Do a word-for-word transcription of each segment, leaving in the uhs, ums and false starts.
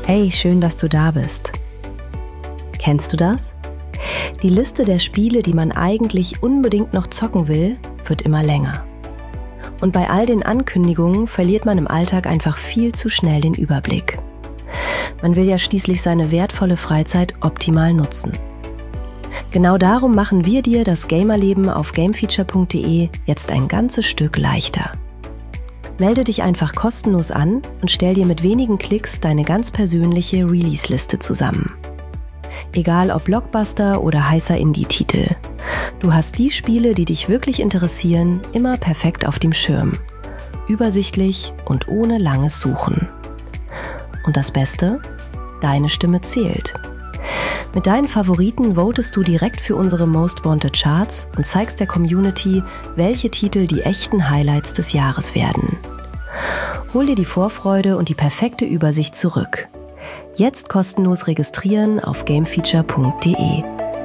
Hey, schön, dass du da bist. Kennst du das? Die Liste der Spiele, die man eigentlich unbedingt noch zocken will, wird immer länger. Und bei all den Ankündigungen verliert man im Alltag einfach viel zu schnell den Überblick. Man will ja schließlich seine wertvolle Freizeit optimal nutzen. Genau darum machen wir dir das Gamerleben auf gamefeature punkt de jetzt ein ganzes Stück leichter. Melde dich einfach kostenlos an und stell dir mit wenigen Klicks deine ganz persönliche Release-Liste zusammen. Egal ob Blockbuster oder heißer Indie-Titel. Du hast die Spiele, die dich wirklich interessieren, immer perfekt auf dem Schirm. Übersichtlich und ohne langes Suchen. Und das Beste? Deine Stimme zählt. Mit deinen Favoriten votest du direkt für unsere Most Wanted Charts und zeigst der Community, welche Titel die echten Highlights des Jahres werden. Hol dir die Vorfreude und die perfekte Übersicht zurück. Jetzt kostenlos registrieren auf gamefeature punkt de.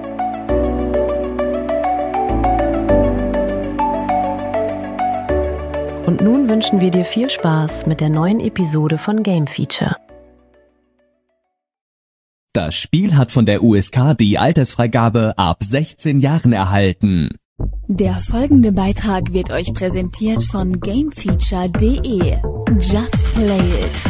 Und nun wünschen wir dir viel Spaß mit der neuen Episode von Game Feature. Das Spiel hat von der U S K die Altersfreigabe ab sechzehn Jahren erhalten. Der folgende Beitrag wird euch präsentiert von gamefeature punkt de. Just play it!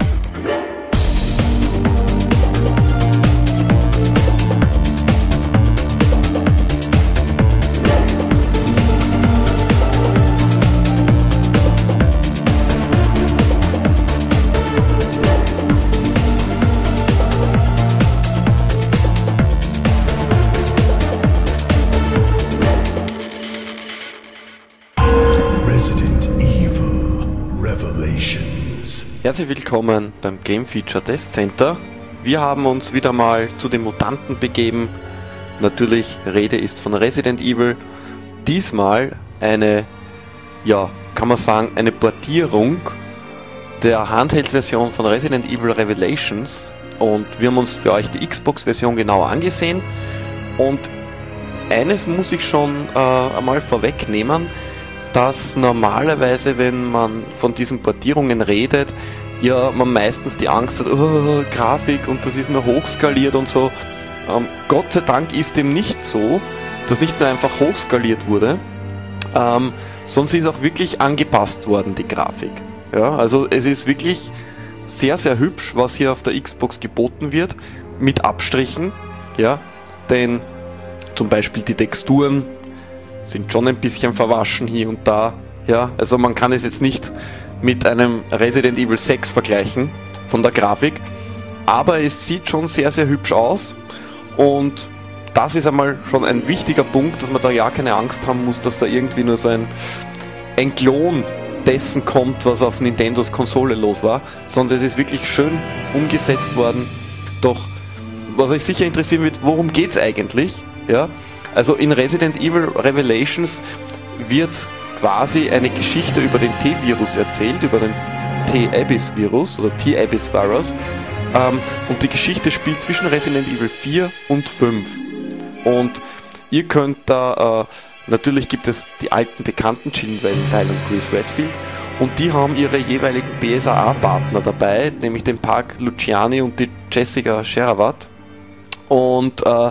Herzlich willkommen beim Game Feature Test Center. Wir haben uns wieder mal zu den Mutanten begeben. Natürlich, Rede ist von Resident Evil. Diesmal eine, ja, kann man sagen, eine Portierung der Handheld-Version von Resident Evil Revelations. Und wir haben uns für euch die Xbox-Version genauer angesehen. Und eines muss ich schon äh, einmal vorwegnehmen, dass normalerweise, wenn man von diesen Portierungen redet, ja, man meistens die Angst hat, oh, Grafik und das ist nur hochskaliert und so. Ähm, Gott sei Dank ist dem nicht so, dass nicht nur einfach hochskaliert wurde, ähm, sondern sie ist auch wirklich angepasst worden, die Grafik. Ja, also es ist wirklich sehr, sehr hübsch, was hier auf der Xbox geboten wird, mit Abstrichen, ja, denn zum Beispiel die Texturen sind schon ein bisschen verwaschen hier und da. Ja, also man kann es jetzt nicht mit einem Resident Evil sechs vergleichen von der Grafik, aber es sieht schon sehr, sehr hübsch aus und das ist einmal schon ein wichtiger Punkt, dass man da ja keine Angst haben muss, dass da irgendwie nur so ein, ein Klon dessen kommt, was auf Nintendos Konsole los war, sondern es ist wirklich schön umgesetzt worden. Doch was euch sicher interessieren wird, worum geht es eigentlich? Ja? Also in Resident Evil Revelations wird quasi eine Geschichte über den T-Virus erzählt, über den T-Abyss-Virus oder T-Abyss-Virus. Ähm, und die Geschichte spielt zwischen Resident Evil vier und fünf. Und ihr könnt da, äh, natürlich gibt es die alten bekannten Jill Valentine und Chris Redfield. Und die haben ihre jeweiligen B S A A-Partner dabei, nämlich den Park Luciani und die Jessica Sherravat. Und äh,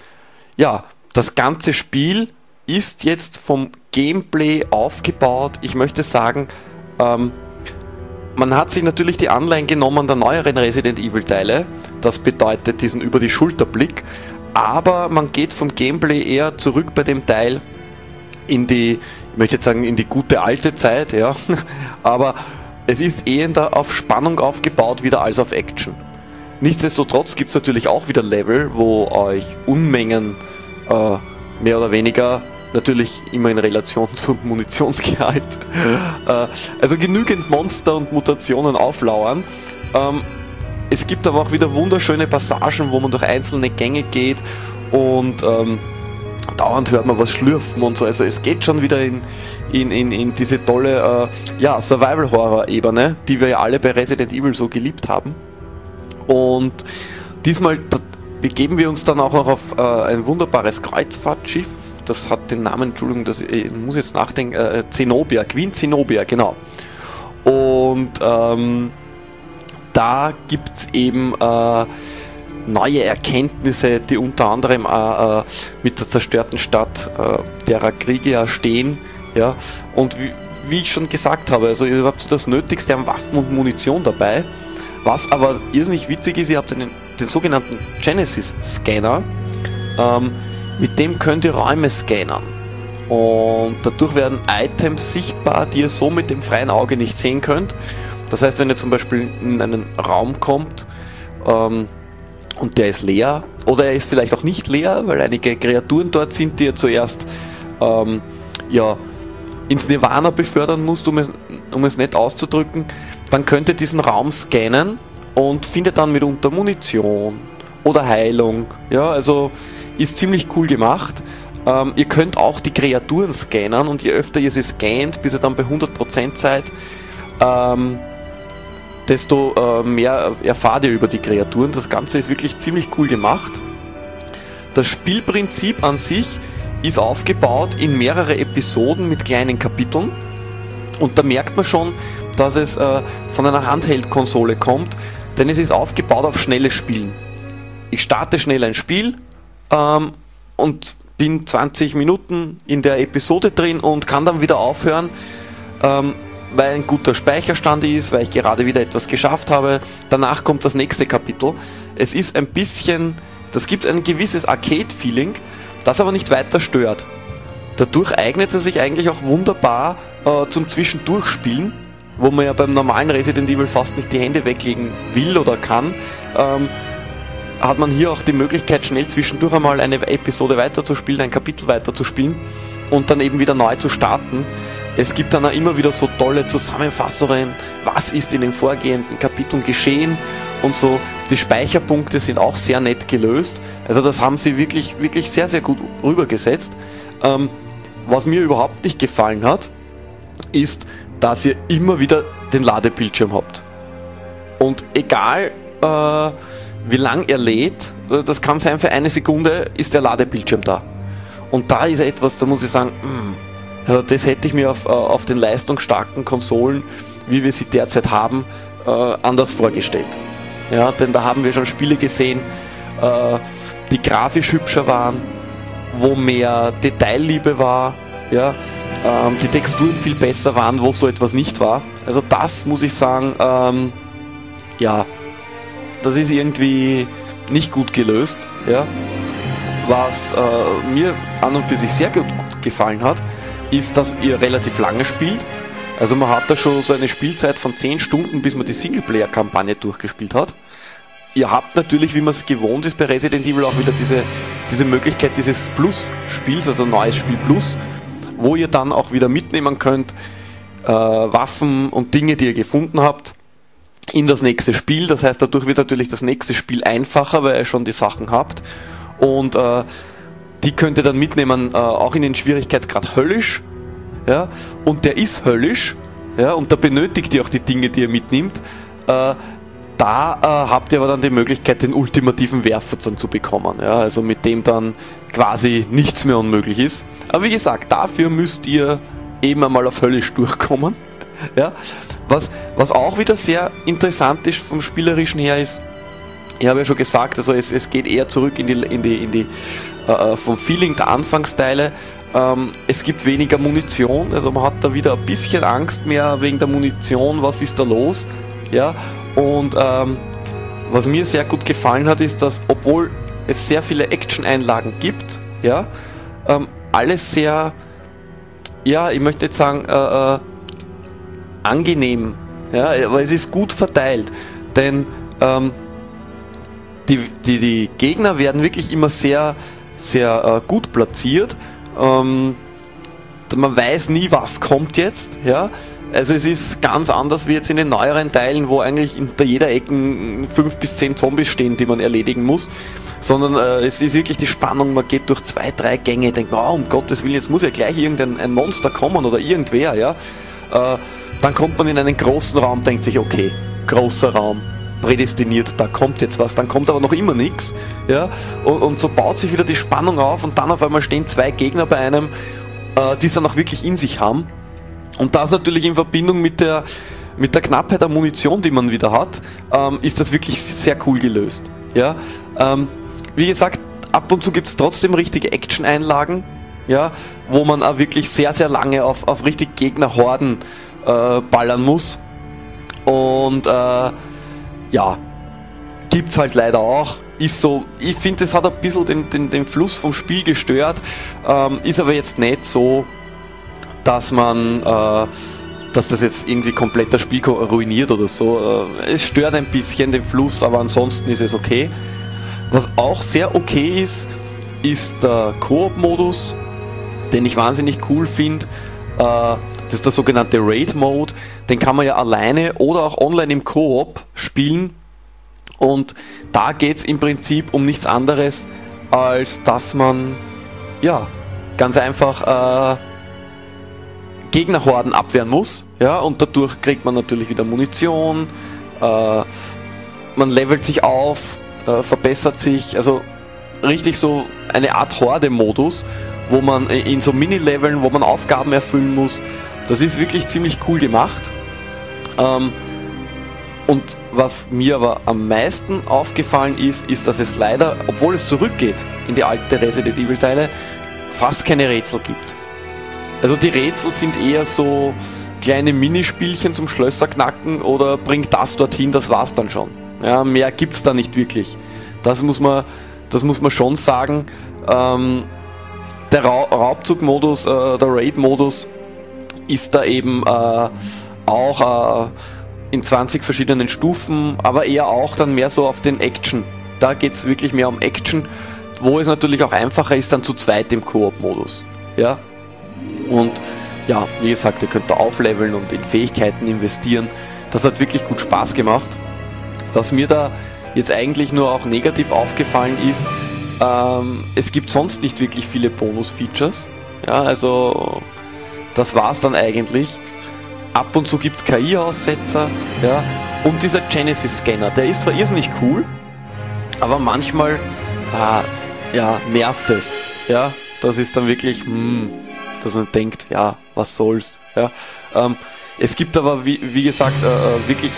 ja, das ganze Spiel ist jetzt vom Gameplay aufgebaut. Ich möchte sagen, ähm, man hat sich natürlich die Anleihen genommen der neueren Resident Evil Teile. Das bedeutet diesen Über-die-Schulter-Blick. Aber man geht vom Gameplay eher zurück bei dem Teil in die, ich möchte jetzt sagen, in die gute alte Zeit, ja. Aber es ist eher auf Spannung aufgebaut wieder als auf Action. Nichtsdestotrotz gibt es natürlich auch wieder Level, wo euch Unmengen äh, mehr oder weniger, natürlich immer in Relation zum Munitionsgehalt, äh, also genügend Monster und Mutationen auflauern. Ähm, es gibt aber auch wieder wunderschöne Passagen, wo man durch einzelne Gänge geht und ähm, dauernd hört man was schlürfen und so. Also es geht schon wieder in, in, in, in diese tolle äh, ja, Survival-Horror-Ebene, die wir ja alle bei Resident Evil so geliebt haben. Und diesmal begeben wir uns dann auch noch auf äh, ein wunderbares Kreuzfahrtschiff. Das hat den Namen, Entschuldigung, das, ich muss jetzt nachdenken, äh, Zenobia, Queen Zenobia, genau. Und ähm, da gibt es eben äh, neue Erkenntnisse, die unter anderem äh, äh, mit der zerstörten Stadt äh, derer Kriege ja stehen. Ja? Und wie, wie ich schon gesagt habe, also ihr habt so das Nötigste an Waffen und Munition dabei. Was aber irrsinnig witzig ist, ihr habt den, den sogenannten Genesis-Scanner. Ähm, mit dem könnt ihr Räume scannern. Und dadurch werden Items sichtbar, die ihr so mit dem freien Auge nicht sehen könnt. Das heißt, wenn ihr zum Beispiel in einen Raum kommt ähm, und der ist leer, oder er ist vielleicht auch nicht leer, weil einige Kreaturen dort sind, die ihr zuerst ähm, ja, ins Nirvana befördern musst, um es, um es nicht auszudrücken, dann könnt ihr diesen Raum scannen und findet dann mitunter Munition oder Heilung. Ja, also ist ziemlich cool gemacht. Ähm, ihr könnt auch die Kreaturen scannen und je öfter ihr sie scannt, bis ihr dann bei hundert Prozent seid, ähm, desto äh, mehr erfahrt ihr über die Kreaturen. Das Ganze ist wirklich ziemlich cool gemacht. Das Spielprinzip an sich ist aufgebaut in mehrere Episoden mit kleinen Kapiteln und da merkt man schon, dass es äh, von einer Handheld-Konsole kommt, denn es ist aufgebaut auf schnelles Spielen. Ich starte schnell ein Spiel ähm, und bin zwanzig Minuten in der Episode drin und kann dann wieder aufhören, ähm, weil ein guter Speicherstand ist, weil ich gerade wieder etwas geschafft habe. Danach kommt das nächste Kapitel. Es ist ein bisschen, das gibt ein gewisses Arcade-Feeling, das aber nicht weiter stört. Dadurch eignet es sich eigentlich auch wunderbar äh, zum Zwischendurchspielen, wo man ja beim normalen Resident Evil fast nicht die Hände weglegen will oder kann. Ähm, hat man hier auch die Möglichkeit, schnell zwischendurch einmal eine Episode weiterzuspielen, ein Kapitel weiterzuspielen und dann eben wieder neu zu starten. Es gibt dann auch immer wieder so tolle Zusammenfassungen, was ist in den vorgehenden Kapiteln geschehen und so. Die Speicherpunkte sind auch sehr nett gelöst. Also das haben sie wirklich, wirklich sehr, sehr gut rübergesetzt. Ähm, was mir überhaupt nicht gefallen hat, ist, dass ihr immer wieder den Ladebildschirm habt. Und egal äh, wie lang er lädt, das kann sein für eine Sekunde, ist der Ladebildschirm da. Und da ist etwas, da muss ich sagen, mh, also das hätte ich mir auf, auf den leistungsstarken Konsolen, wie wir sie derzeit haben, äh, anders vorgestellt. Ja, denn da haben wir schon Spiele gesehen, äh, die grafisch hübscher waren, wo mehr Detailliebe war, ja, ähm, die Texturen viel besser waren, wo so etwas nicht war. Also das muss ich sagen, ähm, ja, das ist irgendwie nicht gut gelöst. Ja. Was äh, mir an und für sich sehr gut gefallen hat, ist, dass ihr relativ lange spielt. Also man hat da schon so eine Spielzeit von zehn Stunden, bis man die Singleplayer-Kampagne durchgespielt hat. Ihr habt natürlich, wie man es gewohnt ist bei Resident Evil, auch wieder diese, diese Möglichkeit dieses Plus-Spiels, also neues Spiel Plus, wo ihr dann auch wieder mitnehmen könnt, äh, Waffen und Dinge, die ihr gefunden habt, in das nächste Spiel. Das heißt, dadurch wird natürlich das nächste Spiel einfacher, weil ihr schon die Sachen habt. Und äh, die könnt ihr dann mitnehmen, äh, auch in den Schwierigkeitsgrad höllisch. Ja? Und der ist höllisch, ja? Und da benötigt ihr auch die Dinge, die ihr mitnimmt. Äh, da äh, habt ihr aber dann die Möglichkeit, den ultimativen Werfer dann zu bekommen. Ja? Also mit dem dann quasi nichts mehr unmöglich ist. Aber wie gesagt, dafür müsst ihr eben einmal auf höllisch durchkommen. Ja? Was, was auch wieder sehr interessant ist vom Spielerischen her ist, ich habe ja schon gesagt, also es, es geht eher zurück in die, in die, in die äh, vom Feeling der Anfangsteile. Ähm, es gibt weniger Munition, also man hat da wieder ein bisschen Angst mehr wegen der Munition, was ist da los? Ja, und ähm, was mir sehr gut gefallen hat, ist, dass obwohl es sehr viele Action-Einlagen gibt, ja, ähm, alles sehr, ja, ich möchte jetzt sagen, äh, äh, angenehm, ja, aber es ist gut verteilt, denn ähm, die, die, die Gegner werden wirklich immer sehr, sehr äh, gut platziert. Ähm, man weiß nie, was kommt jetzt, ja. Also es ist ganz anders wie jetzt in den neueren Teilen, wo eigentlich hinter jeder Ecke fünf bis zehn Zombies stehen, die man erledigen muss, sondern äh, es ist wirklich die Spannung, man geht durch zwei, drei Gänge, denkt, oh, um Gottes Willen, jetzt muss ja gleich irgendein ein Monster kommen oder irgendwer, ja. Äh, dann kommt man in einen großen Raum, denkt sich, okay, großer Raum, prädestiniert, da kommt jetzt was, dann kommt aber noch immer nichts, ja, und, und so baut sich wieder die Spannung auf und dann auf einmal stehen zwei Gegner bei einem, äh, die es dann auch wirklich in sich haben. Und das natürlich in Verbindung mit der, mit der Knappheit der Munition, die man wieder hat, ähm, ist das wirklich sehr cool gelöst. Ja? Ähm, wie gesagt, ab und zu gibt es trotzdem richtige Action-Einlagen, ja, wo man auch wirklich sehr, sehr lange auf, auf richtig Gegnerhorden äh, ballern muss. Und äh, ja, gibt's halt leider auch. Ist so, ich finde, das hat ein bisschen den, den, den Fluss vom Spiel gestört. Ähm, ist aber jetzt nicht so, dass man, äh, dass das jetzt irgendwie komplett das Spiel ruiniert oder so. Äh, es stört ein bisschen den Fluss, aber ansonsten ist es okay. Was auch sehr okay ist, ist der Koop-Modus, den ich wahnsinnig cool finde. Äh, das ist der sogenannte Raid-Mode. Den kann man ja alleine oder auch online im Koop spielen. Und da geht es im Prinzip um nichts anderes, als dass man, ja, ganz einfach äh, Gegnerhorden abwehren muss. Ja, und dadurch kriegt man natürlich wieder Munition, äh, man levelt sich auf, äh, verbessert sich, also richtig so eine Art Horde-Modus, wo man in so Mini-Leveln, wo man Aufgaben erfüllen muss. Das ist wirklich ziemlich cool gemacht. Ähm, Und was mir aber am meisten aufgefallen ist, ist, dass es leider, obwohl es zurückgeht in die alten Resident Evil Teile, fast keine Rätsel gibt. Also die Rätsel sind eher so kleine Minispielchen zum Schlösser-Knacken oder bringt das dorthin, das war's dann schon. Ja, mehr gibt's da nicht wirklich. Das muss man, das muss man schon sagen. Ähm, der Ra Raubzug-Modus, äh, der Raid-Modus ist da eben äh, auch äh, in zwanzig verschiedenen Stufen, aber eher auch dann mehr so auf den Action. Da geht es wirklich mehr um Action, wo es natürlich auch einfacher ist, dann zu zweit im Koop-Modus. Ja? Und ja, wie gesagt, ihr könnt da aufleveln und in Fähigkeiten investieren. Das hat wirklich gut Spaß gemacht. Was mir da jetzt eigentlich nur auch negativ aufgefallen ist, ähm, es gibt sonst nicht wirklich viele Bonus-Features. Ja, also das war's dann eigentlich. Ab und zu gibt es K I-Aussetzer, ja, und dieser Genesis-Scanner, der ist zwar irrsinnig cool, aber manchmal äh, ja, nervt es, ja, das ist dann wirklich, hm, dass man denkt, ja, was soll's, ja, ähm, es gibt aber, wie, wie gesagt, äh, wirklich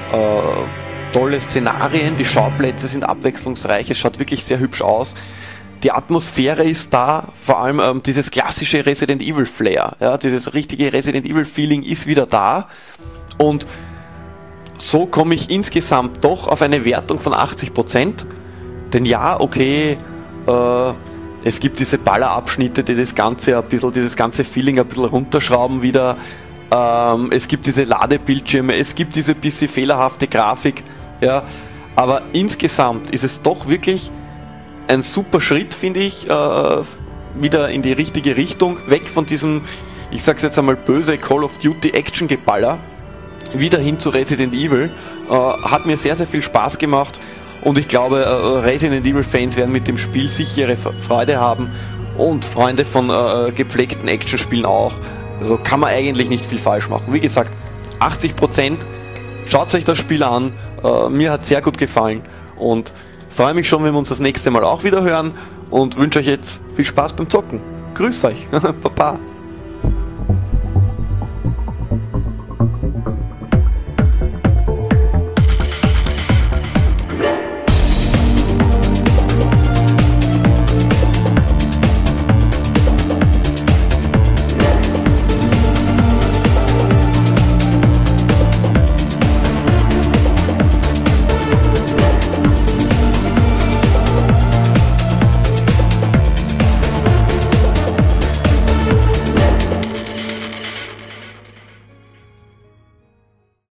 äh, tolle Szenarien, die Schauplätze sind abwechslungsreich, es schaut wirklich sehr hübsch aus. Die Atmosphäre ist da, vor allem ähm, dieses klassische Resident Evil Flair, ja, dieses richtige Resident Evil Feeling ist wieder da und so komme ich insgesamt doch auf eine Wertung von achtzig Prozent, denn ja, okay, äh, es gibt diese Ballerabschnitte, die das Ganze ein bisschen, dieses ganze Feeling ein bisschen runterschrauben wieder, ähm, es gibt diese Ladebildschirme, es gibt diese bisschen fehlerhafte Grafik, ja, aber insgesamt ist es doch wirklich ein super Schritt, finde ich, äh, wieder in die richtige Richtung, weg von diesem, ich sag's jetzt einmal böse, Call of Duty Action-Geballer, wieder hin zu Resident Evil. Äh, hat mir sehr, sehr viel Spaß gemacht und ich glaube, äh, Resident Evil-Fans werden mit dem Spiel sicher ihre Freude haben und Freunde von äh, gepflegten Actionspielen auch. Also kann man eigentlich nicht viel falsch machen. Wie gesagt, achtzig Prozent, schaut euch das Spiel an, äh, mir hat sehr gut gefallen und freue mich schon, wenn wir uns das nächste Mal auch wieder hören und wünsche euch jetzt viel Spaß beim Zocken. Grüß euch, Papa.